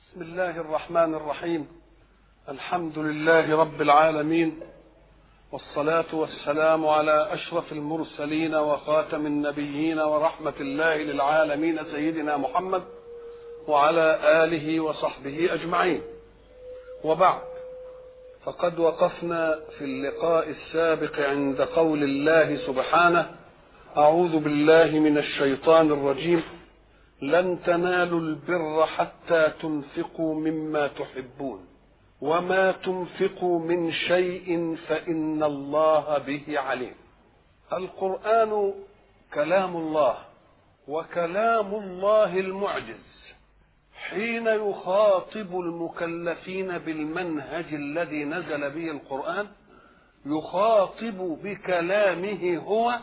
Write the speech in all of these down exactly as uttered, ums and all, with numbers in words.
بسم الله الرحمن الرحيم. الحمد لله رب العالمين، والصلاة والسلام على أشرف المرسلين وخاتم النبيين ورحمة الله للعالمين سيدنا محمد وعلى آله وصحبه أجمعين. وبعد، فقد وقفنا في اللقاء السابق عند قول الله سبحانه: أعوذ بالله من الشيطان الرجيم، لن تنالوا البر حتى تنفقوا مما تحبون وما تنفقوا من شيء فإن الله به عليم. القرآن كلام الله، وكلام الله المعجز حين يخاطب المكلفين بالمنهج الذي نزل به القرآن، يخاطب بكلامه هو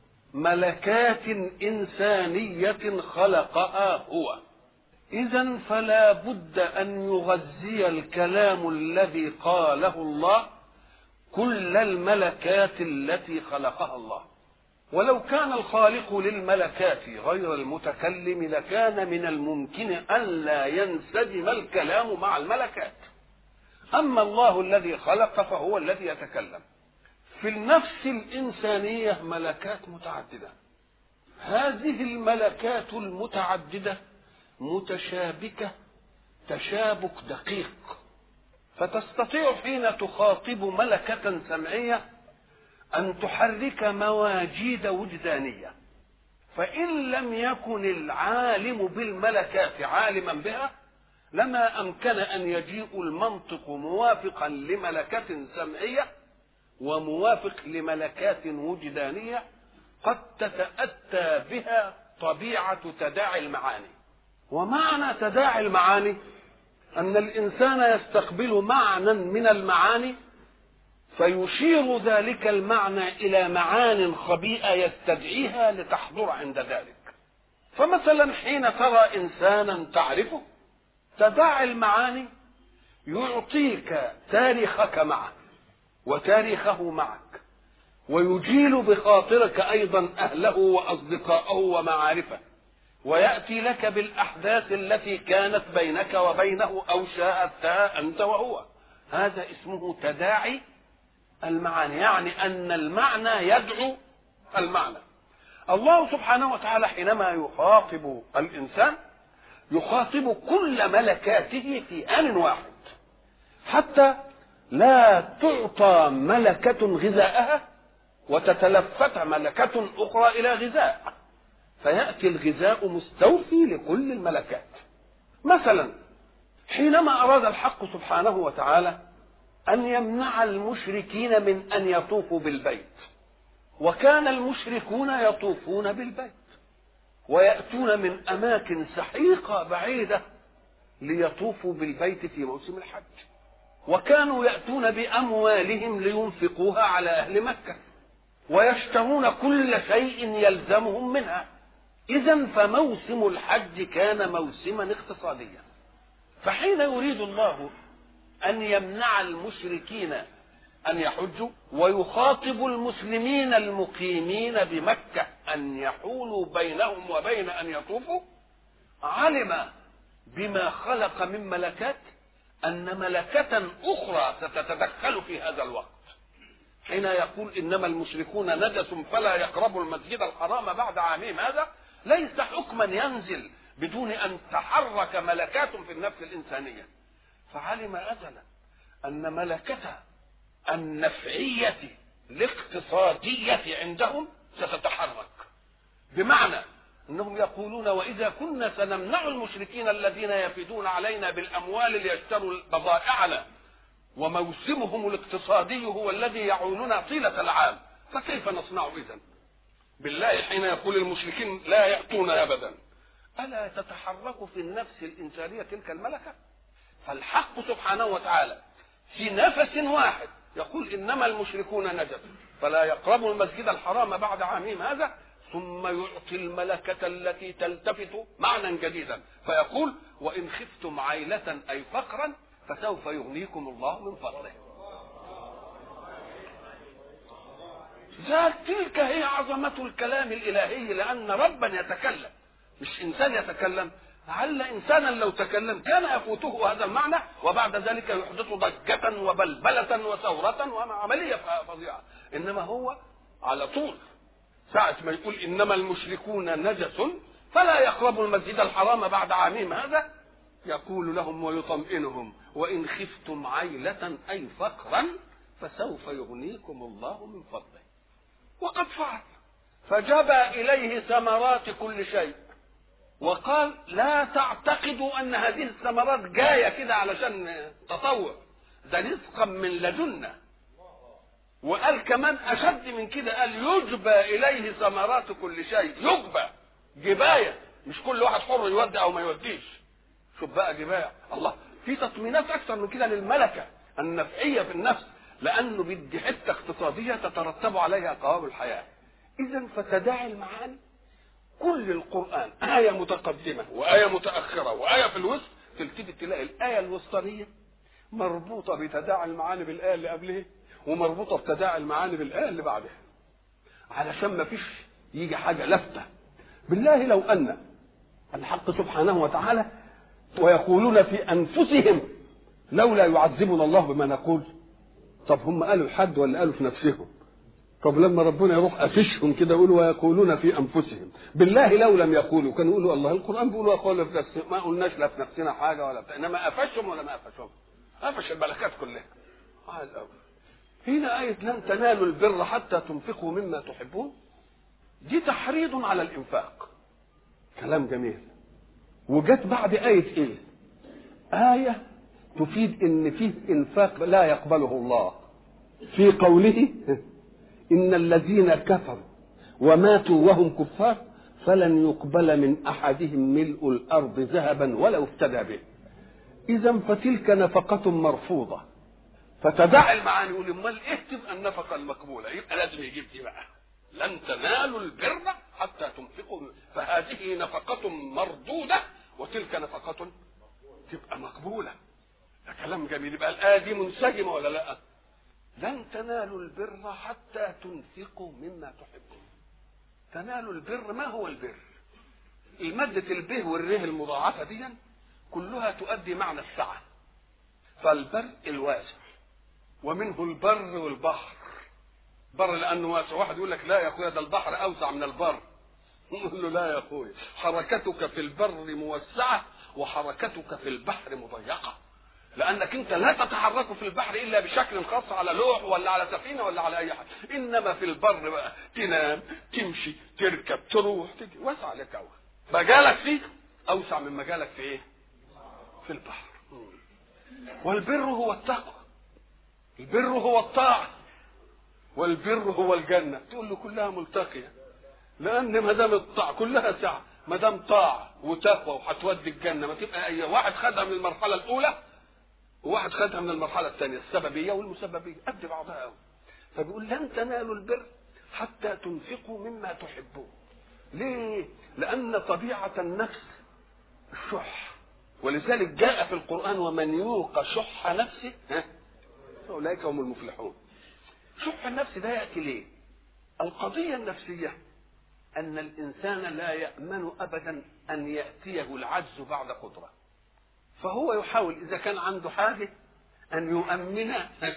ملكات إنسانية خلقها هو. إذن فلا بد أن يغذي الكلام الذي قاله الله كل الملكات التي خلقها الله. ولو كان الخالق للملكات غير المتكلم لكان من الممكن أن لا ينسجم الكلام مع الملكات. أما الله الذي خلق فهو الذي يتكلم. في النفس الإنسانية ملكات متعددة، هذه الملكات المتعددة متشابكة تشابك دقيق، فتستطيع حين تخاطب ملكة سمعية أن تحرك مواجيد وجدانية. فإن لم يكن العالم بالملكات عالما بها لما أمكن أن يجيء المنطق موافقا لملكة سمعية وموافق لملكات وجدانية قد تتأتى بها طبيعة تداعي المعاني. ومعنى تداعي المعاني أن الإنسان يستقبل معنى من المعاني فيشير ذلك المعنى إلى معان خبيئة يستدعيها لتحضر عند ذلك. فمثلا حين ترى إنسانا تعرفه، تداعي المعاني يعطيك تاريخك معه وتاريخه معك، ويجيل بخاطرك أيضا أهله وأصدقائه ومعارفه، ويأتي لك بالأحداث التي كانت بينك وبينه أو شاهدتها أنت وهو. هذا اسمه تداعي المعاني، يعني أن المعنى يدعو المعنى. الله سبحانه وتعالى حينما يخاطب الإنسان يخاطب كل ملكاته في آن واحد، حتى لا تعطى ملكة غذاءها وتتلفت ملكة أخرى إلى غذاء، فيأتي الغذاء مستوفي لكل الملكات. مثلا حينما أراد الحق سبحانه وتعالى أن يمنع المشركين من أن يطوفوا بالبيت، وكان المشركون يطوفون بالبيت ويأتون من أماكن سحيقة بعيدة ليطوفوا بالبيت في موسم الحج، وكانوا يأتون بأموالهم لينفقوها على أهل مكة ويشترون كل شيء يلزمهم منها. إذن فموسم الحج كان موسما اقتصاديا. فحين يريد الله أن يمنع المشركين أن يحجوا ويخاطب المسلمين المقيمين بمكة أن يحولوا بينهم وبين أن يطوفوا، علم بما خلق من ملكات أن ملكة أخرى ستتدخل في هذا الوقت. حين يقول إنما المشركون نجس فلا يقربوا المسجد الحرام بعد عامهم، هذا ليس حكما ينزل بدون أن تحرك ملكات في النفس الإنسانية. فعلم أزلا أن ملكة النفعية الاقتصادية عندهم ستتحرك، بمعنى أنهم يقولون: وإذا كنا سنمنع المشركين الذين يفيدون علينا بالأموال ليشتروا بضائعنا وموسمهم الاقتصادي هو الذي يعولنا طيلة العام، فكيف نصنع إذن؟ بالله حين يقول المشركين لا يأتون أبدا، ألا تتحرك في النفس الإنسانية تلك الملكة؟ فالحق سبحانه وتعالى في نفس واحد يقول إنما المشركون نجس فلا يقربوا المسجد الحرام بعد عامهم هذا، ثم يعطي الملكة التي تلتفت معنى جديدا فيقول: وإن خفتم عيلة أي فقرا فسوف يغنيكم الله من فضله. ذات تلك هي عظمة الكلام الإلهي، لأن ربا يتكلم مش إنسان يتكلم. لعل انسانا لو تكلم كان يفوته هذا المعنى، وبعد ذلك يحدث ضجة وبلبلة وثورة وعملية فظيعة. انما هو على طول ساعة ما يقول انما المشركون نجس فلا يقربوا المسجد الحرام بعد عامهم هذا، يقول لهم ويطمئنهم وان خفتم عيلة اي فقرا فسوف يغنيكم الله من فضله. وقد فعل، فجبى اليه ثمرات كل شيء، وقال لا تعتقدوا ان هذه الثمرات جايه كده علشان تطوع، ده رزقا من لدنا. وقال كمان اشد من كده، قال يجبى اليه ثمرات كل شيء. يجبى جبايه، مش كل واحد حر يودي او ما يوديش. شوف بقى جبايه، الله في تطمينات اكثر من كده للملكه النفعيه في النفس، لانه بدي حته اقتصاديه تترتب عليها قوام الحياه. اذا فتداعي المعاني كل القرآن آية متقدمة وآية متأخرة وآية في الوسط، تلتفت تلاقي الآية الوسطانية مربوطة بتداعي المعاني بالآية اللي قبلها، ومربوطة بتداعي المعاني بالآية اللي بعدها، علشان ما فيش يجي حاجة لفتة. بالله لو أن الحق سبحانه وتعالى ويقولون في أنفسهم لولا يعذبنا الله بما نقول، طب هم قالوا الحد ولا قالوا في نفسهم؟ طب لما ربنا يروح قافشهم كده يقولوا ويقولون في انفسهم، بالله لو لم يقولوا كانوا يقولوا الله القران بيقول وقال في نفسنا، ما قلناش لا في نفسنا حاجه ولا بتاع، انما قفشهم ولا ما قفشهم؟ قفش الملكات كلها. على الاول هنا ايه لن تنالوا البر حتى تنفقوا مما تحبون، دي تحريض على الانفاق، كلام جميل. وجت بعد ايه ايه؟ ايه تفيد ان فيه انفاق لا يقبله الله، في قوله إن الذين كفروا وماتوا وهم كفار فلن يقبل من أحدهم ملء الأرض ذهبا ولو افتدى به. إذا فتلك نفقة مرفوضة. فتدعي المعاني يقول امال ايه تبقى النفقة المقبولة؟ يبقى لازم يجيب دي بقى، لن تنالوا البر حتى تنفقوا، فهذه نفقة مردودة وتلك نفقة تبقى مقبولة. ده كلام جميل. يبقى الآية دي منسجمة ولا لا؟ لن تنالوا البر حتى تنفقوا مما تحبون. تنالوا البر، ما هو البر؟ المادة الب والره المضاعفة دي كلها تؤدي معنى السعة. فالبر الواسع، ومنه البر والبحر. بر لأنه واسع، واحد يقول لك لا يا أخويا ده البحر أوسع من البر، يقول له لا يا أخويا حركتك في البر موسعة وحركتك في البحر مضيقة، لأنك أنت لا تتحرك في البحر إلا بشكل خاص على لوح ولا على سفينة ولا على أي حاجة، إنما في البر بقى تنام تمشي تركب تروح تجي، واسع لك أوي. مجالك فيه أوسع من مجالك في إيه؟ في البحر. والبر هو التقوى، البر هو الطاعة، والبر هو الجنة. تقول له كلها ملتقية، لأن ما دام الطاعة كلها ساعة، ما دام طاعة وتقوى وهتودي الجنة، ما تبقى أي واحد خدها من المرحلة الأولى وواحد خدها من المرحلة الثانية، السببية والمسببية قد بعضها قوي. فبيقول لن تنالوا البر حتى تنفقوا مما تحبون. ليه؟ لأن طبيعة النفس الشح، ولذلك جاء في القرآن ومن يوق شح نفسه أولئك هم المفلحون. شح النفس ده يأتي ليه؟ القضية النفسية أن الإنسان لا يأمن أبدا أن يأتيه العجز بعد قدرة، فهو يحاول إذا كان عنده حاجة أن يؤمن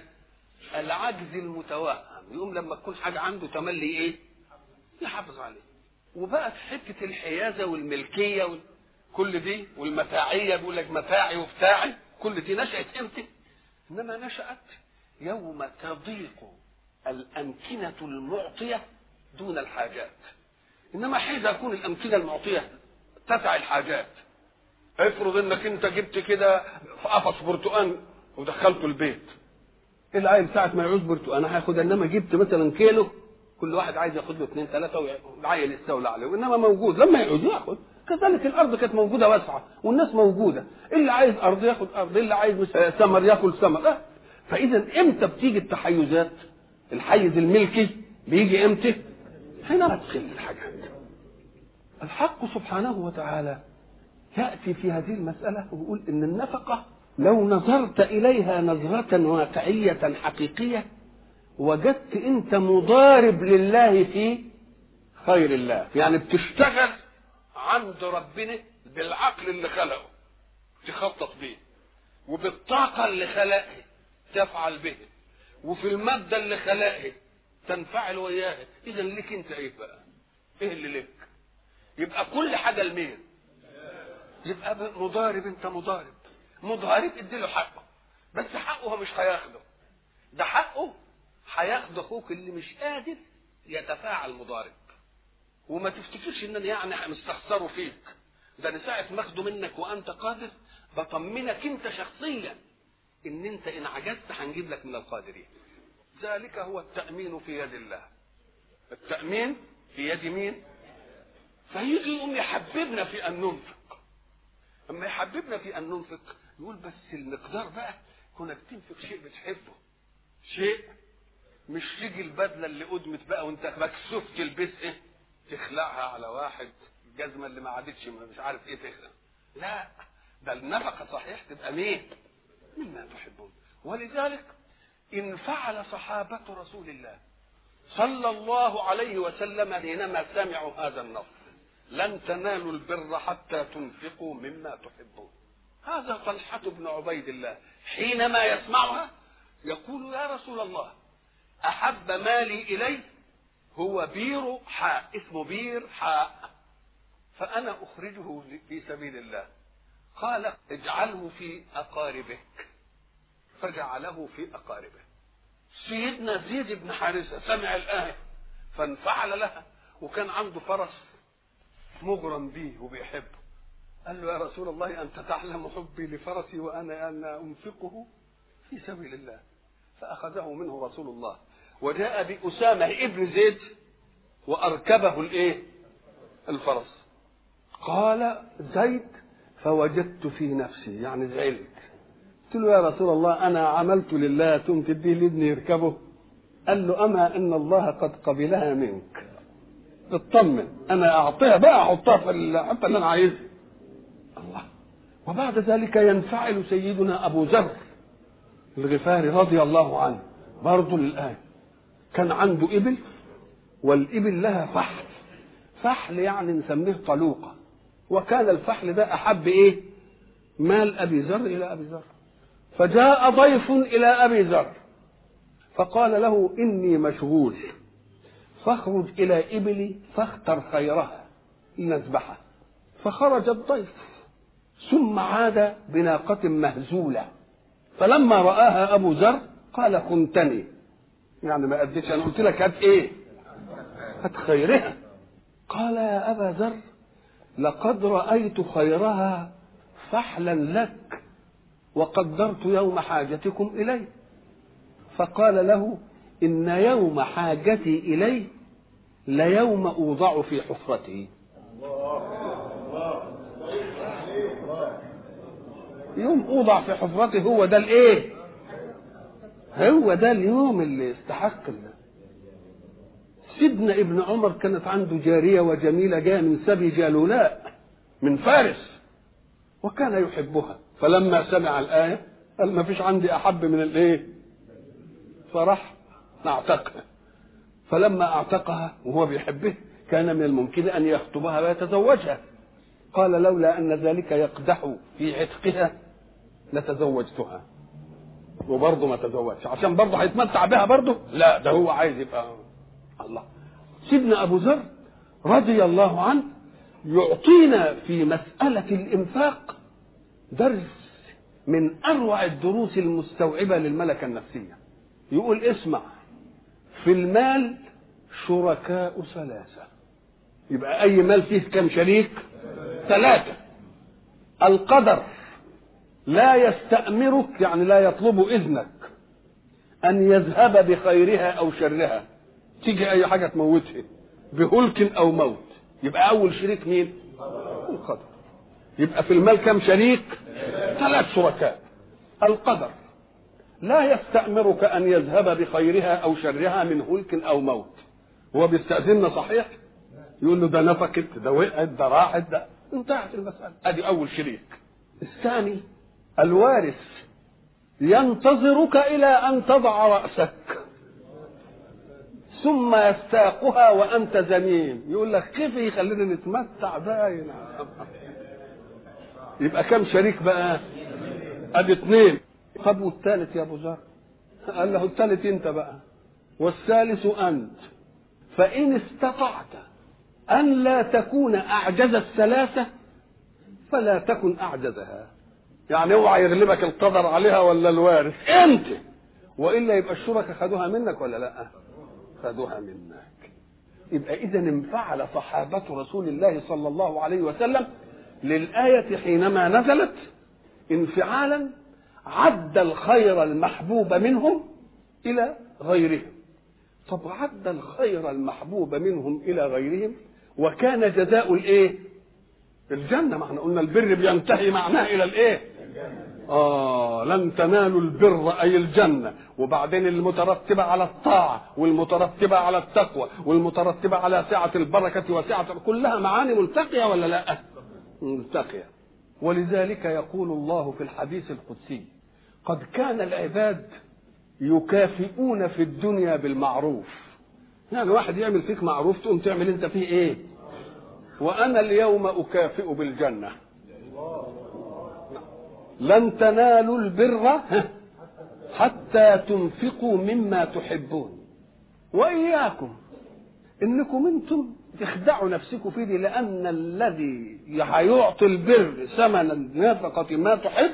العجز المتوهم، يقوم لما تكون حاجة عنده تملي إيه؟ يحافظ عليه. وبقت حتة الحيازة والملكية وكل دي والمتاعية، بيقول لك متاعي وبتاعي، كل دي نشأت إمتى؟ إنما نشأت يوم تضيق الأمكنة المعطية دون الحاجات. إنما حين تكون الأمكنة المعطية تسع الحاجات، افرض انك انت جبت كده قفص برتقان ودخلته البيت، العيل ساعة ما يعوز برتقان هياخد، انما جبت مثلا كيلو كل واحد عايز ياخد له اثنين ثلاثة والعيل يستولى عليه، وانما موجود لما يعوز ياخد. كذلك الارض كانت موجودة واسعة والناس موجودة، اللي عايز ارض ياخد ارض، اللي عايز ثمر ياكل ثمر. اه فاذا امتى بتيجي التحيزات؟ الحيز الملكي بيجي امتى؟ حينما تقل الحاجات. الحق سبحانه وتعالى يأتي في هذه المسألة ويقول إن النفقة لو نظرت إليها نظرة واقعية حقيقية وجدت أنت مضارب لله في خير الله، يعني بتشتغل عند ربنا بالعقل اللي خلقه تخطط به، وبالطاقة اللي خلقها تفعل به، وفي المادة اللي خلقها تنفعل وياها. إذا لك أنت إيه بقى؟ إيه اللي لك؟ يبقى كل حاجة لمين؟ يبقى مضارب. أنت مضارب مضارب اديله حقه، بس حقه هو مش هياخده، ده حقه هياخد اخوك اللي مش قادر يتفاعل مضارب. وما تفتكرش ان انا يعني مستخسره فيك، ده انا ساعه ما اخده منك وانت قادر بطمنك انت شخصيا ان انت ان عجزت هنجيب لك من القادرين. ذلك هو التأمين في يد الله. التأمين في يد مين؟ فيجي يقوم يحببنا في ان ننفق. اما يحببنا في ان ننفق يقول بس المقدار بقى كونك تنفق شيء بتحبه، شيء مش تيجي البدله اللي قدمت بقى وانت مكسوف تلبسها تخلعها على واحد، الجزمه اللي ما عادتش مش عارف ايه تخلع. لا، ده النفقه صحيح تبقى مين؟ مما تحبون. ولذلك ان فعل صحابه رسول الله صلى الله عليه وسلم حينما سمعوا هذا النص لن تنالوا البر حتى تنفقوا مما تحبون. هذا طلحة بن عبيد الله حينما يسمعها يقول يا رسول الله أحب مالي إلي هو بير حاء، اسمه بير حاء، فأنا أخرجه في سبيل الله. قال اجعله في أقاربك، فجعله في أقاربه. سيدنا زيد بن حارثة سمع الآية فانفعل لها، وكان عنده فرس مغرم به وبيحبه. قال له يا رسول الله أنت تعلم حبي لفرسي وأنا أنا أنفقه في سبيل الله. فأخذه منه رسول الله وجاء بأسامة ابن زيد وأركبه الإيه؟ الفرس. قال زيد فوجدت في نفسي، يعني زعلت، قلت له يا رسول الله أنا عملت لله ثم تديه لابني يركبه؟ قال له أما إن الله قد قبلها منك، اطمن، أنا أعطيها بقى أحطها في الحتة اللي أنا عايزها. الله. وبعد ذلك ينفعل سيدنا أبو ذر الغفاري رضي الله عنه برضه للآن، كان عنده إبل والإبل لها فحل، فحل يعني نسميه طلوقة، وكان الفحل ده أحب إيه؟ مال أبي ذر إلى أبي ذر. فجاء ضيف إلى أبي ذر فقال له إني مشغول فاخرج إلى إبلي فاختر خيرها لنذبحها. فخرج الضيف ثم عاد بناقة مهزولة، فلما رآها أبو ذر قال خنتني، يعني ما أديتش، أنا قلت لك هات إيه؟ هات خيرها. قال يا أبا ذر لقد رأيت خيرها فحلا لك وقدرت يوم حاجتكم إليه. فقال له إن يوم حاجتي إليه ليوم أوضع في حفرته. يوم أوضع في حفرته هو ده الإيه؟ هو ده اليوم اللي يستحق الله. سيدنا ابن عمر كانت عنده جارية وجميلة جاء من سبي جالولاء من فارس وكان يحبها، فلما سمع الآية قال ما فيش عندي أحب من الإيه؟ فراح اعتقها. فلما اعتقها وهو بيحبه كان من الممكن أن يخطبها ويتزوجها. قال لولا أن ذلك يقدح في عتقها لتزوجتها، وبرضه ما تزوجش عشان برضه هيتمتع بها برضه، لا ده هو عايز يبقى الله. سيدنا أبو ذر رضي الله عنه يعطينا في مسألة الإنفاق درس من أروع الدروس المستوعبة للملكة النفسية. يقول اسمع، في المال شركاء ثلاثة، يبقى أي مال فيه كم شريك؟ ثلاثة. القدر لا يستأمرك، يعني لا يطلب إذنك أن يذهب بخيرها أو شرها، تيجي أي حاجة تموتها بهلك أو موت، يبقى أول شريك مين؟ القدر. يبقى في المال كم شريك؟ ثلاث شركاء. القدر لا يستأمرك أن يذهب بخيرها أو شرها من هلك أو موت. هو بيستأذننا صحيح؟ يقول له ده نفقت، ده وقعت، ده راحت، ده انتهت المسألة. أدي أول شريك. الثاني الوارث ينتظرك إلى أن تضع رأسك ثم يستاقها وأنت زميم، يقول لك كيف يخلينا نتمتع باين. يبقى كم شريك بقى؟ ادي اثنين. طب والثالث يا ابو ذر؟ قال له الثالث انت بقى، والثالث انت، فان استطعت ان لا تكون اعجز الثلاثه فلا تكن اعجزها. يعني اوعى يغلبك القدر عليها ولا الوارث انت، والا يبقى الشركاء خدوها منك ولا لا؟ خدوها منك. يبقى اذا انفعل صحابه رسول الله صلى الله عليه وسلم للايه حينما نزلت انفعالا عد الخير المحبوب منهم الى غيرهم. طب عد الخير المحبوب منهم الى غيرهم وكان جزاء الايه؟ الجنه. ما احنا قلنا البر بينتهي معناه الى الايه؟ اه لن تنالوا البر اي الجنه، وبعدين المترتبه على الطاعه والمترتبه على التقوى والمترتبه على سعه البركه وسعه، كلها معاني ملتقيه ولا لا؟ ملتقيه. ولذلك يقول الله في الحديث القدسي: قد كان العباد يكافئون في الدنيا بالمعروف. يعني واحد يعمل فيك معروف تقوم تعمل انت فيه ايه؟ وانا اليوم اكافئ بالجنه. لن تنالوا البر حتى تنفقوا مما تحبون. واياكم انكم انتم تخدعوا نفسكم في دي، لان الذي هيعطي البر ثمن النفقه ما تحب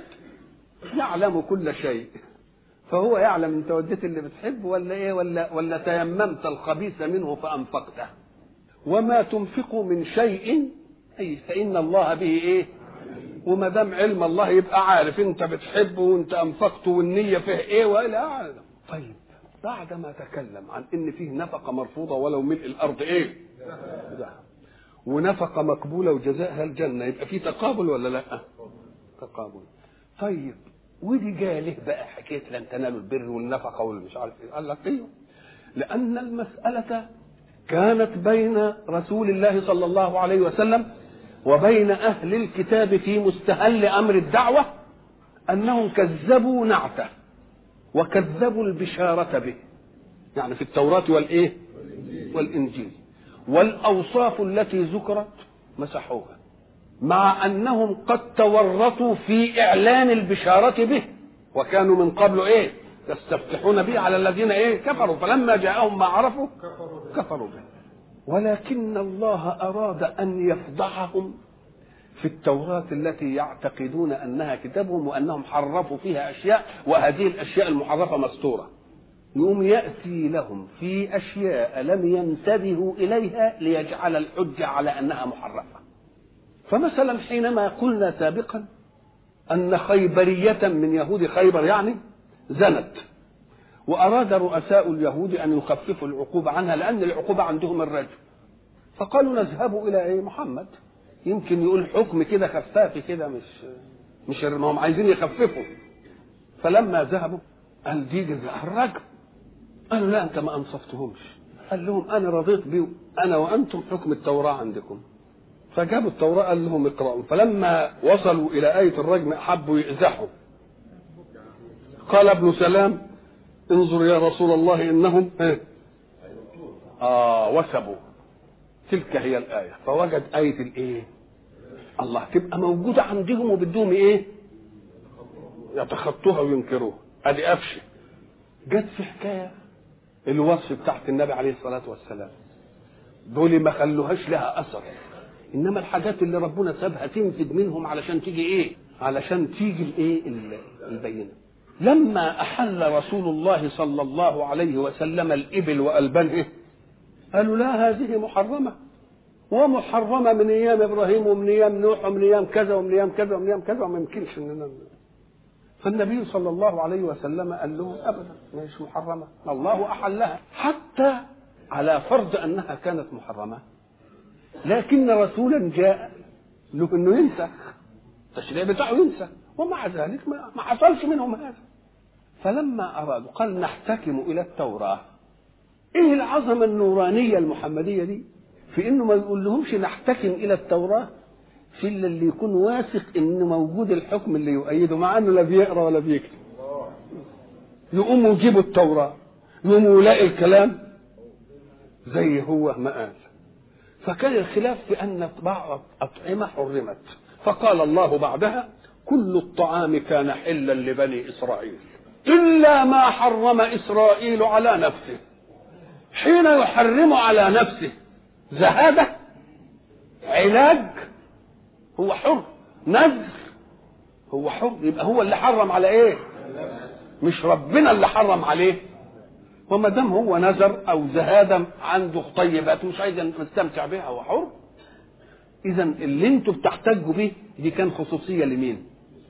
يعلم كل شيء، فهو يعلم انت وديت اللي بتحب ولا ايه، ولا ولا تيممت الخبيث منه فانفقته. وما تنفقوا من شيء اي فان الله به ايه؟ وما دام علم الله يبقى عارف انت بتحبه وانت انفقته والنيه فيه ايه والى اعلم. طيب بعد ما تكلم عن ان فيه نفقه مرفوضه ولو ملء الارض ايه؟ ده. ونفقه مقبوله وجزاءها الجنه، يبقى فيه تقابل ولا لا؟ تقابل. طيب ودي جايه ليه بقى حكايه لن تنالوا البر والنفقه والمش عارف ايه؟ قال لك ايوه، لان المساله كانت بين رسول الله صلى الله عليه وسلم وبين أهل الكتاب في مستهل أمر الدعوة أنهم كذبوا نعته وكذبوا البشارة به، يعني في التوراة والإيه؟ والإنجيل. والأوصاف التي ذكرت مسحوها، مع أنهم قد تورطوا في إعلان البشارة به، وكانوا من قبل إيه؟ يستفتحون به على الذين إيه؟ كفروا، فلما جاءهم ما عرفوا كفروا به. ولكن الله أراد أن يفضحهم في التوراة التي يعتقدون أنها كتابهم وأنهم حرفوا فيها أشياء، وهذه الأشياء المحرفة مستورة. يوم يأتي لهم في أشياء لم ينتبهوا إليها ليجعل الحجة على أنها محرفة. فمثلا حينما قلنا سابقا أن خيبرية من يهود خيبر يعني زنت، وأراد رؤساء اليهود أن يخففوا العقوبة عنها لأن العقوبة عندهم الرجم، فقالوا نذهب إلى إيه؟ محمد يمكن يقول حكم كده خفافي كده، مش مش ما هم عايزين يخففوا. فلما ذهبوا قال دي جزاء الرجم. قالوا لا أنت ما أنصفتهمش. قال لهم أنا رضيت بيه أنا وأنتم حكم التوراة عندكم. فجابوا التوراة قال لهم اقرأوا. فلما وصلوا إلى آية الرجم أحبوا يئزحوا. قال ابن سلام انظر يا رسول الله انهم اه وثبوا. تلك هي الايه. فوجد ايه الايه؟ الله تبقى موجوده عندهم وبدهم ايه؟ يتخطوها وينكروها. ادي قفشه. جت في حكايه الوصف بتاعت النبي عليه الصلاه والسلام، دول ما خلوهاش لها اثر، انما الحاجات اللي ربنا سابها تنفد منهم علشان تيجي ايه؟ علشان تيجي الايه؟ البينه. لما أحل رسول الله صلى الله عليه وسلم الإبل وألبانه قالوا لا هذه محرمة، ومحرمة من أيام إبراهيم ومن أيام نوح ومن أيام كذا ومن أيام كذا ومن أيام كذا وما يمكنش إننا. فالنبي صلى الله عليه وسلم قال لهم أبدا مش محرمة، الله أحلها حتى على فرض أنها كانت محرمة، لكن رسولا جاء له إنه ينسخ التشريع بتاعه ينسخ، ومع ذلك ما حصلش منهم هذا. فلما أرادوا قال نحتكم إلى التوراة. إيه العظمة النورانية المحمدية دي في إنه ما يقول لهمش نحتكم إلى التوراة في اللي يكون واثق إن موجود الحكم اللي يؤيده، مع إنه لا بيقرأ ولا بيكتب. يقوموا يجيبوا التوراة يقوموا يلاقي الكلام زي هو ما قال. فكان الخلاف في أن بعض أطعمة حرمت، فقال الله بعدها كل الطعام كان حلا لبني إسرائيل إلا ما حرم إسرائيل على نفسه. حين يحرم على نفسه زهادة علاج هو حر، نذر هو حر، يبقى هو اللي حرم على ايه؟ مش ربنا اللي حرم عليه. وما دام هو نذر او زهاده عنده طيبات مش عايز يستمتع بها هو حر. اذا اللي انتوا بتحتجوا به دي كان خصوصيه لمين؟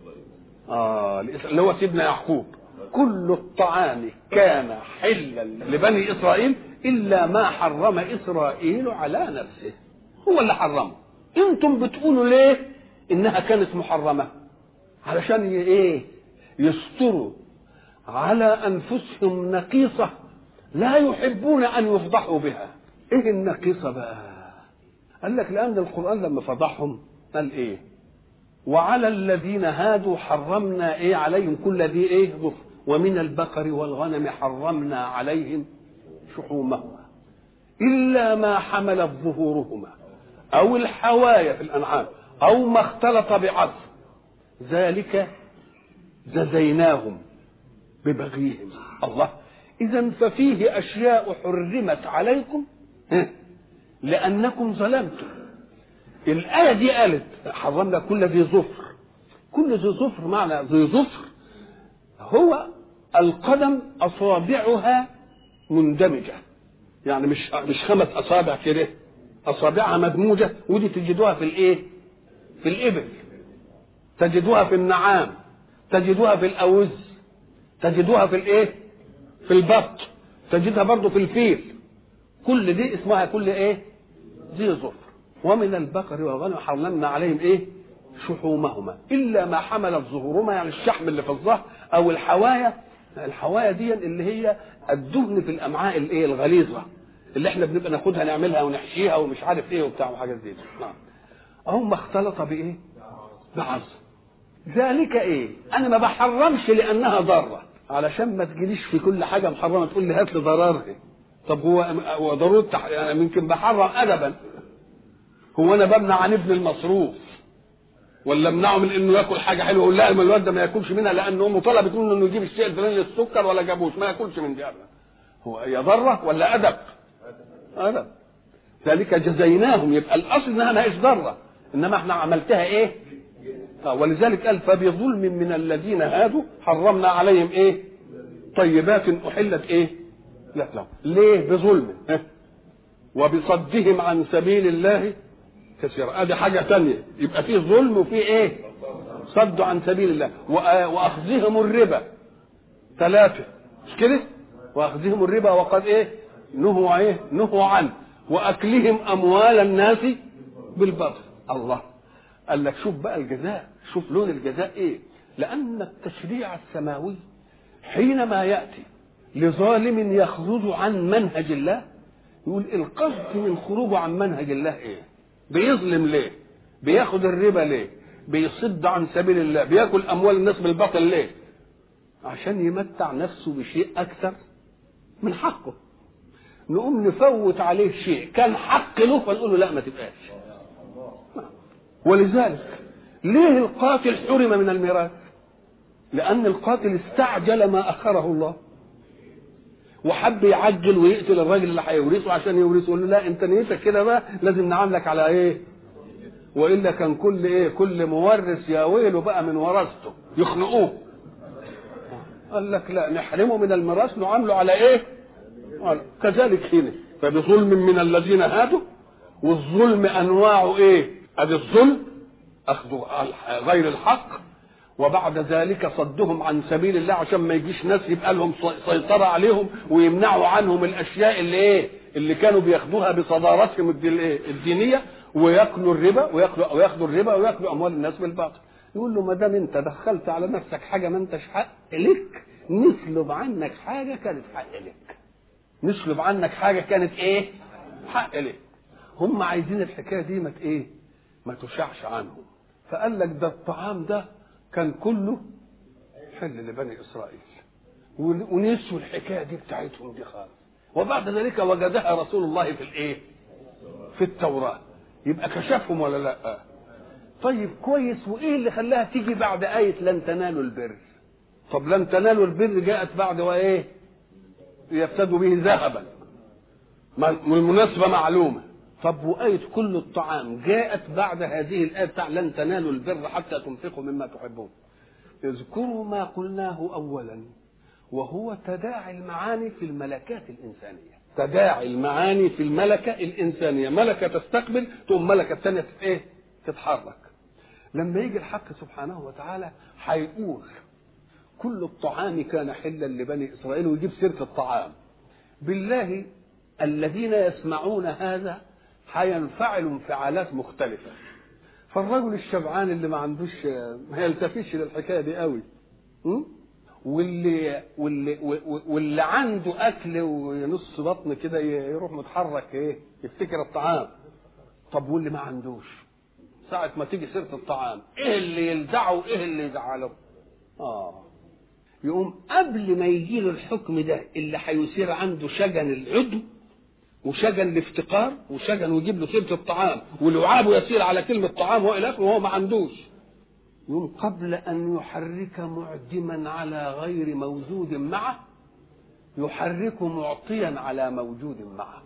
اه اللي هو سيدنا يعقوب. كل الطعام كان حلا لبني اسرائيل الا ما حرم اسرائيل على نفسه، هو اللي حرمه. انتم بتقولوا ليه انها كانت محرمه؟ علشان ايه؟ يستروا على انفسهم نقيصه لا يحبون ان يفضحوا بها. ايه النقيصه بقى؟ قال لك لان القران لما فضحهم قال ايه؟ وعلى الذين هادوا حرمنا ايه عليهم كل ذي ايه ظفر ومن البقر والغنم حرمنا عليهم شحومهما الا ما حملت ظهورهما او الحوايا في الانعام او ما اختلط بعظم ذلك جزيناهم ببغيهم. الله، اذا ففيه اشياء حرمت عليكم لانكم ظلمتم. الايه دي قالت حرمنا كل ذي ظفر. كل ذي ظفر معنى ذي ظفر هو القدم اصابعها مندمجه، يعني مش مش خمس اصابع كده، اصابعها مدموجه. ودي تجدوها في الايه؟ في الابل، تجدوها في النعام، تجدوها في الاوز، تجدوها في الايه؟ في البط، تجدها برضو في الفيل. كل دي اسمها كل ايه؟ ذي ظفر. ومن البقر والغنم حرمنا عليهم ايه؟ شحومهما الا ما حملت ظهورهما، يعني الشحم اللي في الظهر او الحوايا. الحوايا دي اللي هي الدهن في الامعاء الايه؟ الغليظه اللي احنا بنبقى ناخدها نعملها ونحشيها ومش عارف ايه وبتاع وحاجات دي. نعم. اهو ما اختلط بايه؟ بعظم. ضرورة ايه؟ انا ما بحرمش لانها ضاره، علشان ما تجيليش في كل حاجه محرمه تقول لي هات لي ضررها. طب هو هو ضروره تح... يعني يمكن بحرم ادبا. هو انا بمنع عن ابن المصروف ولا امنعه من انه ياكل حاجه حلوه؟ اقول لا الواد ده ما ياكلش منها لان امه طلبت منه انه يجيب الشيء الفلاني للسكر ولا جابوش، ما ياكلش من دي ابدا. هو هي ضره ولا ادب؟ ادب. ذلك جزيناهم، يبقى الاصل انها ما هيش ضره، انما احنا عملتها ايه؟ ولذلك قال فبظلم من الذين هادوا حرمنا عليهم ايه؟ طيبات احلت ايه؟ لا لا. ليه بظلم؟ وبصدهم عن سبيل الله كثيرا. ادي حاجه ثانيه، يبقى فيه ظلم وفيه ايه؟ صد عن سبيل الله. واخذهم الربا ثلاثه، مش كده؟ واخذهم الربا وقد ايه؟ نهوا ايه؟ نهوا عنه. واكلهم اموال الناس بالباطل. الله، قال لك شوف بقى الجزاء، شوف لون الجزاء ايه؟ لان التشريع السماوي حينما ياتي لظالم يخرج عن منهج الله يقول القصد من خروجه عن منهج الله ايه؟ بيظلم ليه؟ بياخد الربا ليه؟ بيصد عن سبيل الله، بياكل اموال الناس بالباطل ليه؟ عشان يمتع نفسه بشيء اكثر من حقه. نقوم نفوت عليه شيء كان حق له فنقول له لا ما تبقاش. ولذلك ليه القاتل حرم من الميراث؟ لان القاتل استعجل ما اخره الله وحب يعجل ويقتل الراجل اللي هيورثه عشان يورثه. يقول له لا انت نيتك كده بقى لازم نعاملك على ايه؟ والا كان كل ايه؟ كل مورث يا ويله بقى من ورثته يخنقوه. قال لك لا نحرمه من الميراث نعامله على ايه؟ كذلك هنا فبظلم من الذين هادوا. والظلم انواعه ايه؟ ادي الظلم اخذ غير الحق، وبعد ذلك صدهم عن سبيل الله عشان ما يجيش ناس يبقى لهم سيطرة عليهم ويمنعوا عنهم الاشياء اللي ايه؟ اللي كانوا بياخدوها بصدارتهم الدينية، وياكلوا الربا وياكلوا وياخدوا الربا وياكلوا اموال الناس بالباطل. يقول له ما دام انت دخلت على نفسك حاجة ما انتش حق لك نسلب عنك حاجة كانت حق لك. نسلب عنك حاجة كانت ايه؟ حق لك. هم عايزين الحكاية دي ما ايه؟ ما تشعش عنهم. فقال لك ده الطعام ده كان كله حل لبني اسرائيل ونسوا الحكايه دي بتاعتهم دي خالص. وبعد ذلك وجدها رسول الله في الايه؟ في التوراه. يبقى كشفهم ولا لا؟ طيب كويس، وايه اللي خلاها تيجي بعد آية لن تنالوا البر؟ طب لن تنالوا البر جاءت بعد وايه؟ يفتدوا به ذهبا، والمناسبة معلومة. طب وآية كل الطعام جاءت بعد هذه الآية بتاع لن تنالوا البر حتى تنفقوا مما تحبون. اذكروا ما قلناه أولا، وهو تداعي المعاني في الملكات الإنسانية. تداعي المعاني في الملكة الإنسانية، ملكة تستقبل تقوم ملكة ثانية ايه؟ تتحرك. لما يجي الحق سبحانه وتعالى هيقول كل الطعام كان حلا لبني إسرائيل ويجيب سيرة الطعام، بالله الذين يسمعون هذا هينفعلوا انفعالات مختلفة. فالرجل الشبعان اللي ما عندوش ما يلتفتش للحكاية دي قوي، واللي واللي واللي عنده اكل ونص بطن كده يروح متحرك ايه؟ يفتكر الطعام. طب واللي ما عندوش ساعة ما تيجي سيرة الطعام ايه اللي يلدعه وايه اللي يزعله؟ اه يقوم قبل ما يجي له الحكم ده اللي هيثير عنده شجن العدو وشجن الافتقار وشجن ويجيب له سيرة الطعام ولعابه يسير على كلمة طعام والى اخره وهو ما عندوش، يوم قبل أن يحرك معدما على غير موجود معه يحرك معطيا على موجود معه.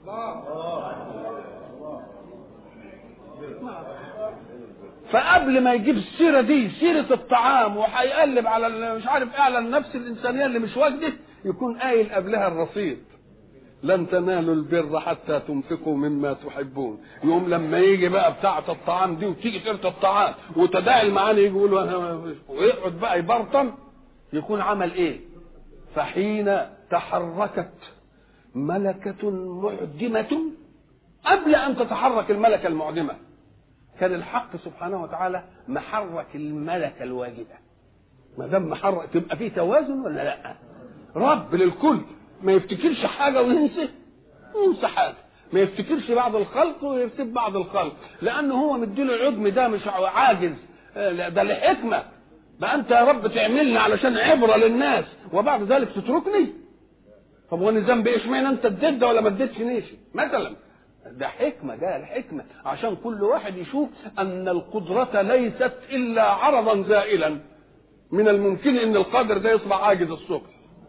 فقبل ما يجيب السيرة دي سيرة الطعام وهيقلب على مش عارف ايه على النفس الإنسانية اللي مش واجده، يكون قايل قبلها الرصيد لن تنالوا البر حتى تنفقوا مما تحبون. يوم لما يجي بقى بتاعة الطعام دي وتيجي سيرة الطعام وتداعي المعاني يقولوا ويقعد بقى يبرطم، يكون عمل ايه؟ فحين تحركت ملكة معدمة قبل ان تتحرك الملكة المعدمة كان الحق سبحانه وتعالى محرك الملكة الواجبة. ما دام محرك تبقى فيه توازن ولا لا؟ رب للكل، ما يفتكرش حاجة وينسى ينسى حاجة، ما يفتكرش بعض الخلق ويسيب بعض الخلق، لأنه هو مديله العدم ده مش عاجز، ده لحكمة. بقى أنت يا رب تعملنا علشان عبرة للناس وبعد ذلك تتركني؟ طب وانا ذنبي ايش؟ معنى انت اديت ده ولا ما اديتش نيشي مثلا؟ ده حكمة، ده الحكمة عشان كل واحد يشوف أن القدرة ليست إلا عرضا زائلا. من الممكن أن القادر ده يصبح عاجز الصبح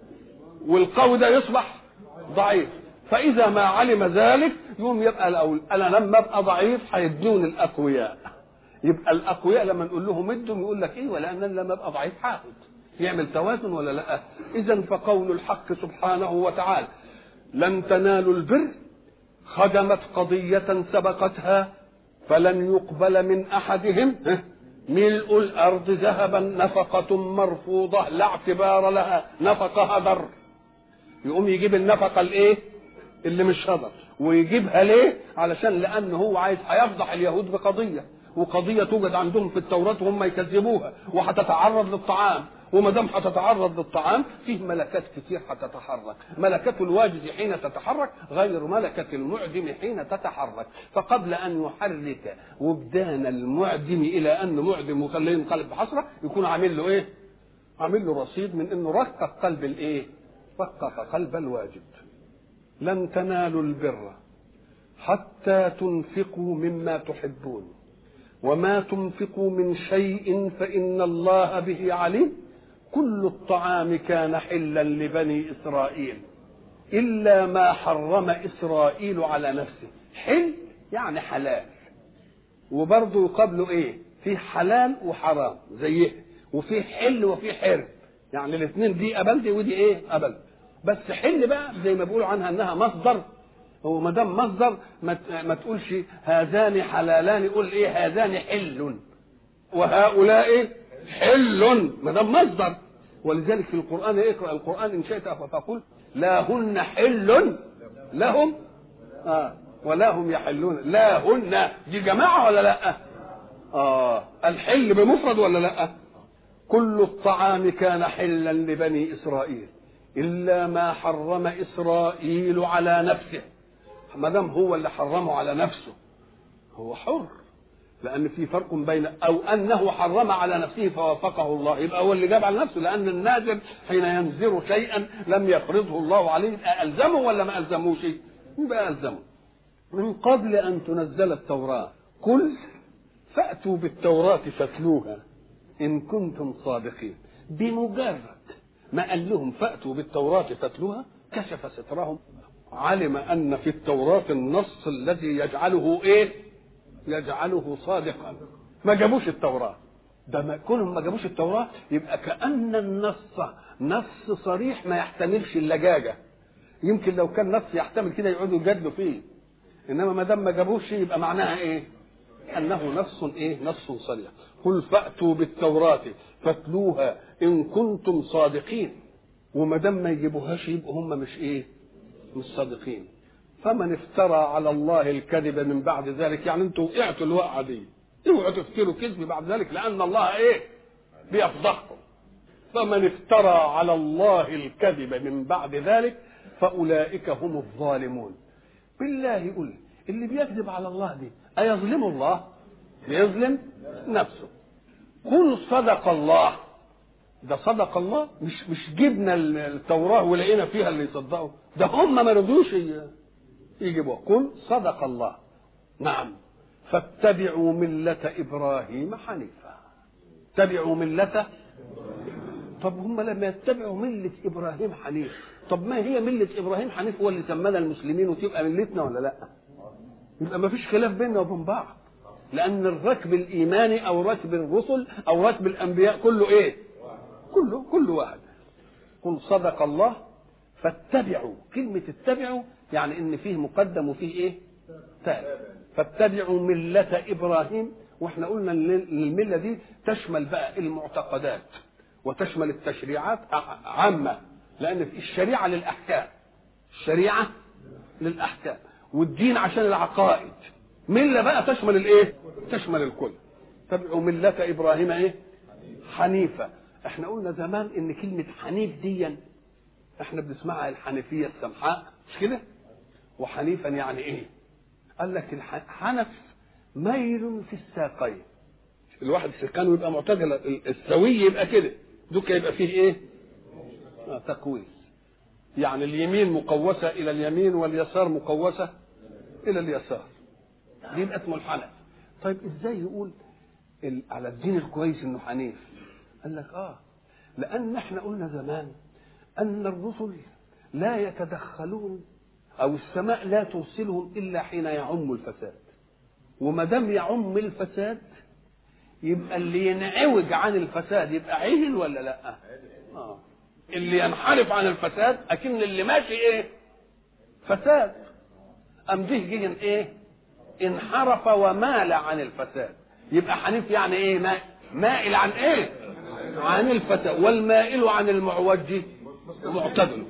والقوي ده يصبح ضعيف، فإذا ما علم ذلك يوم يبقى الأول أنا لما أبقى ضعيف هيدون الأقوياء، يبقى الأقوياء لما نقول لهم ادهم يقول لك إيه؟ ولا أنا لما أبقى ضعيف هاخد، يعمل توازن ولا لا؟ إذا فقول الحق سبحانه وتعالى لن تنالوا البر خدمت قضية سبقتها فلن يقبل من أحدهم ملء الأرض ذهبا نفقة مرفوضة لا اعتبار لها، نفقة هدر. يقوم يجيب النفقة الايه اللي مش هدر ويجيبها ليه؟ علشان لأنه هو عايز هيفضح اليهود بقضية، وقضية توجد عندهم في التوراة وهم يكذبوها وهتتعرض للطعام، وما دام هتتعرض للطعام فيه ملكات كتير هتتحرك. ملكة الواجد حين تتحرك غير ملكة المعدم حين تتحرك. فقبل أن يحرك وجدان المعدم إلى أن معدم وخليه ينقلب بحسرة يكون عامل له إيه؟ عامل له رصيد من إنه رقق قلب الإيه؟ رقق قلب الواجد. لن تنالوا البر حتى تنفقوا مما تحبون وما تنفقوا من شيء فإن الله به عليم. كل الطعام كان حلا لبني إسرائيل إلا ما حرم إسرائيل على نفسه. حل يعني حلال، وبرضه يقابله إيه؟ في حلال وحرام زيه، وفي حل وفي حرم، يعني الاثنين دي قبل دي ودي إيه؟ قبل. بس حل بقى زي ما بيقولوا عنها إنها مصدر، هو ما دام مصدر ما تقولش هذان حلالان، قول إيه؟ هذان حل وهؤلاء حل، ما دام مصدر. ولذلك في القرآن اقرأ القرآن إن شئت فقل لا هن حل لهم آه ولا هم يحلون. لا هن دي جماعة ولا لا؟ آه الحل بمفرد ولا لا؟ كل الطعام كان حلا لبني إسرائيل إلا ما حرم إسرائيل على نفسه. ما دام هو اللي حرمه على نفسه هو حر، لأن في فرق بين أو أنه حرم على نفسه فوافقه الله، يبقى هو اللي جاب على نفسه، لأن الناذر حين ينذر شيئا لم يفرضه الله عليه ألزمه ولا ما ألزموش؟ يبقى ألزمه. من قبل أن تنزل التوراة قل فأتوا بالتوراة فاتلوها إن كنتم صادقين. بمجرد ما قال لهم فأتوا بالتوراة فاتلوها كشف سترهم، علم أن في التوراة النص الذي يجعله إيه؟ يجعله صادقا. ما جابوش التوراة، ده ما كلهم ما جابوش التوراة، يبقى كأن النص نص صريح ما يحتملش اللجاجة. يمكن لو كان نص يحتمل كده يقعدوا يجادلوا فيه، إنما ما دام ما جابوش يبقى معناها إيه؟ أنه نص إيه؟ نص صريح. قل فأتوا بالتوراة فاتلوها إن كنتم صادقين. وما دام ما يجيبوهاش يبقوا هم مش إيه؟ مش صادقين. فمن افترى على الله الكذب من بعد ذلك، يعني انتوا وقعتوا الوقعه دي، اوعوا تفتروا كذب بعد ذلك لان الله ايه؟ بيفضحكم. فمن افترى على الله الكذب من بعد ذلك فاولئك هم الظالمون. بالله يقول اللي بيكذب على الله دي ايظلم الله؟ بيظلم نفسه. قل صدق الله. ده صدق الله، مش مش جبنا التوراه ولقينا فيها اللي يصدقوا، ده هم ما رضوش يجيبوها. قل صدق الله. نعم. فاتبعوا ملة إبراهيم حنيفا. اتبعوا ملة. طب هم لما يتبعوا ملة إبراهيم حنيف، طب ما هي ملة إبراهيم حنيف هو اللي سمانا المسلمين وتبقى ملتنا ولا لا؟ يبقى ما فيش خلاف بيننا وبين بعض، لأن الركب الإيماني أو ركب الرسل أو ركب الأنبياء كله إيه؟ كله كل واحد. قل صدق الله فاتبعوا. كلمة اتبعوا يعني ان فيه مقدم وفيه ايه؟ تالي. فاتبعوا ملة ابراهيم. واحنا قلنا ان الملة دي تشمل بقى المعتقدات وتشمل التشريعات عامة، لان الشريعة للاحكام، الشريعة للاحكام، والدين عشان العقائد. ملة بقى تشمل الايه؟ تشمل الكل. اتبعوا ملة ابراهيم ايه؟ حنيفة. احنا قلنا زمان ان كلمة حنيف دي احنا بنسمعها الحنفية السمحاء، مش كده؟ وحنيفا يعني ايه؟ قال لك الحنف ميل في الساقين. الواحد ساقانه يبقى معتدل، السوي يبقى كده، دوك يبقى فيه ايه؟ آه تقويس. يعني اليمين مقوسة الى اليمين واليسار مقوسة الى اليسار، دي يبقى اسمه الحنف. طيب ازاي يقول على الدين الكويس انه حنيف؟ قال لك اه لان احنا قلنا زمان ان الرسل لا يتدخلون او السماء لا توصلهم الا حين يعم الفساد، وما دام يعم الفساد يبقى اللي ينعوج عن الفساد يبقى عيل ولا لا؟ اه اللي ينحرف عن الفساد اكن اللي ماشي ايه؟ فساد. ام ده جه ايه؟ انحرف ومال عن الفساد. يبقى حنيف يعني ايه؟ مائل عن ايه؟ عن الفساد. والمائل عن المعوج معتدل.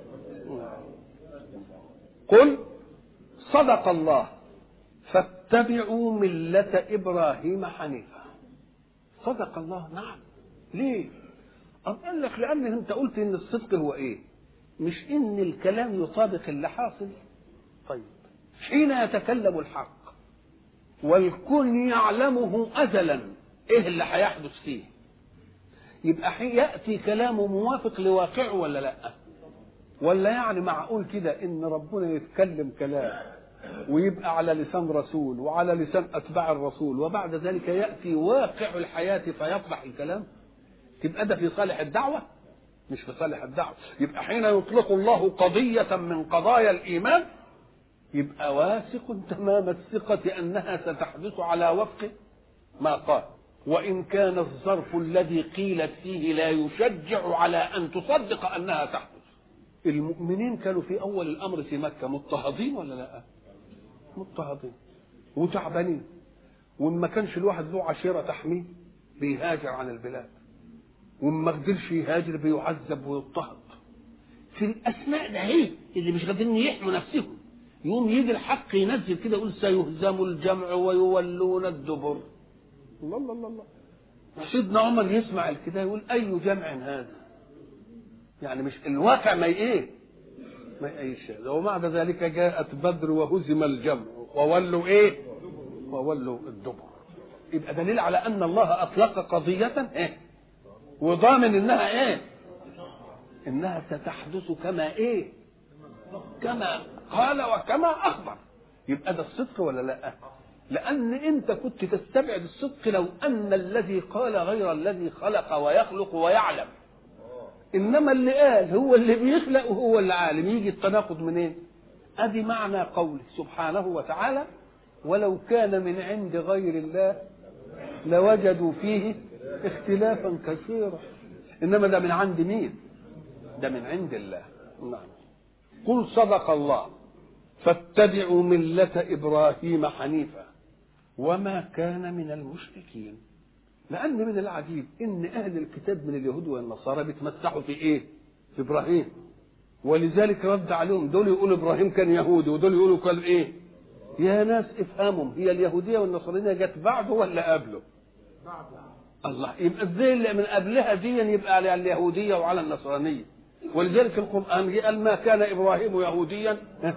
قل صدق الله فاتبعوا ملة إبراهيم حنيفا. صدق الله. نعم. ليه؟ قال لك لأن أنت قلت إن الصدق هو إيه؟ مش إن الكلام يطابق اللي حاصل. طيب حين يتكلم الحق والكون يعلمه أزلا إيه اللي هيحدث فيه، يبقى يأتي كلامه موافق لواقعه ولا لا؟ ولا يعني معقول كده ان ربنا يتكلم كلام ويبقى على لسان رسول وعلى لسان اتباع الرسول وبعد ذلك يأتي واقع الحياة فيطلع الكلام؟ تبقى ده في صالح الدعوة؟ مش في صالح الدعوة. يبقى حين يطلق الله قضية من قضايا الإيمان يبقى واثق تمام الثقة أنها ستحدث على وفق ما قال، وإن كان الظرف الذي قيلت فيه لا يشجع على أن تصدق أنها تحدث. المؤمنين كانوا في أول الأمر في مكة مضطهدين ولا لا؟ مضطهدين وتعبانين، وما كانش الواحد له عشيرة تحميه بيهاجر عن البلاد، وما قدرش يهاجر بيعذب ويضطهد. في الأثناء ده هي اللي مش قادرين يحموا نفسهم يوم يجي الحق ينزل كده يقول سيهزم الجمع ويولون الدبر. الله الله الله الله. سيدنا عمر يسمع الكده يقول أي جمع هذا؟ يعني مش الواقع ما ايه ما يعيش. وبعد ذلك جاءت بدر وهزم الجمع وولوا ايه؟ وولوا الدبر. يبقى دليل على ان الله اطلق قضية ايه؟ وضامن انها ايه؟ انها ستحدث كما ايه؟ كما قال وكما اخبر. يبقى ده الصدق ولا لا؟ لأن أنت كنت تستبعد الصدق لو أن الذي قال غير الذي خلق ويخلق ويعلم. إنما اللي قال هو اللي بيخلق وهو اللي عالم، يجي التناقض منين؟ أدي معنى قوله سبحانه وتعالى: ولو كان من عند غير الله لوجدوا فيه اختلافا كثيرا. إنما ده من عند مين؟ ده من عند الله. نعم. قل صدق الله فاتبعوا ملة إبراهيم حنيفا وما كان من المشركين. لأن من العجيب إن أهل الكتاب من اليهود والنصارى بيتمسحوا في إيه؟ في إبراهيم، ولذلك رد عليهم، دول يقولوا إبراهيم كان يهودي ودول يقولوا كان إيه؟ يا ناس افهمهم، هي اليهودية والنصرانية جت بعده ولا قبله؟ بعده. الله، يبقى ازاي اللي من قبلها دي يبقى على اليهودية وعلى النصرانية؟ ولذلك القرآن قال ما كان إبراهيم يهوديا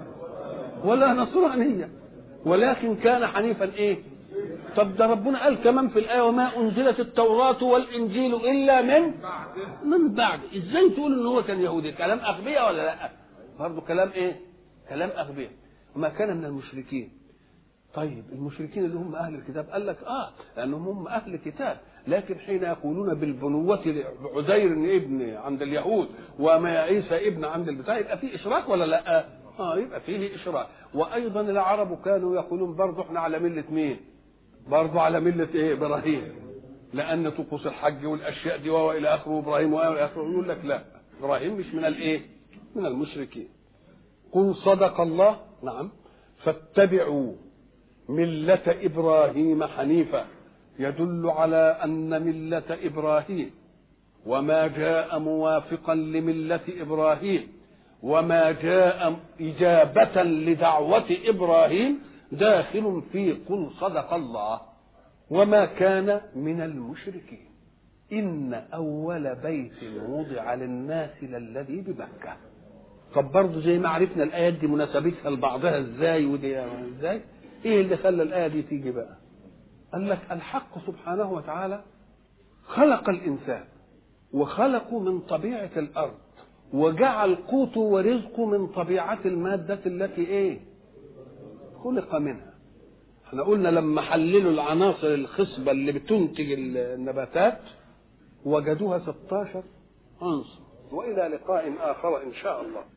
ولا نصرانيا ولكن كان حنيفا إيه؟ طب ده ربنا قال كمان في الآية: وما أنزلت التوراة والإنجيل إلا من من بعد. إزاي تقول إن هو كان يهودي؟ كلام أغبياء ولا لا؟ برضه كلام إيه؟ كلام أغبياء. وما كان من المشركين. طيب المشركين اللي هم أهل الكتاب قال لك آه لأنهم هم أهل الكتاب، لكن حين يقولون بالبنوة عزير ابن عند اليهود وما عيسى ابن عند البتاع يبقى فيه إشراك ولا لا؟ آه يبقى فيه إشراك. وأيضا العرب كانوا يقولون برضه إحنا على ملة مين؟ برضه على ملة إيه؟ إبراهيم، لأن طقوس الحج والأشياء دي وإلى آخره إبراهيم وإلى آخره. يقول لك لا، إبراهيم مش من الإيه؟ من المشركين. قل صدق الله. نعم. فاتبعوا ملة إبراهيم حنيفا، يدل على أن ملة إبراهيم وما جاء موافقا لملة إبراهيم وما جاء إجابة لدعوة إبراهيم داخل في قل صدق الله وما كان من المشركين. إن أول بيت وضع للناس للذي بمكة. طب برضه زي ما عرفنا الآيات دي مناسبتها لبعضها ازاي ودي ازاي، ايه اللي خلى الآية دي تيجي بقى؟ قال لك الحق سبحانه وتعالى خلق الإنسان وخلقه من طبيعة الأرض وجعل قوته ورزقه من طبيعة المادة التي ايه؟ خلق منها. احنا قلنا لما حللوا العناصر الخصبة اللي بتنتج النباتات وجدوها ستاشر عنصر. وإلى لقاء آخر إن شاء الله.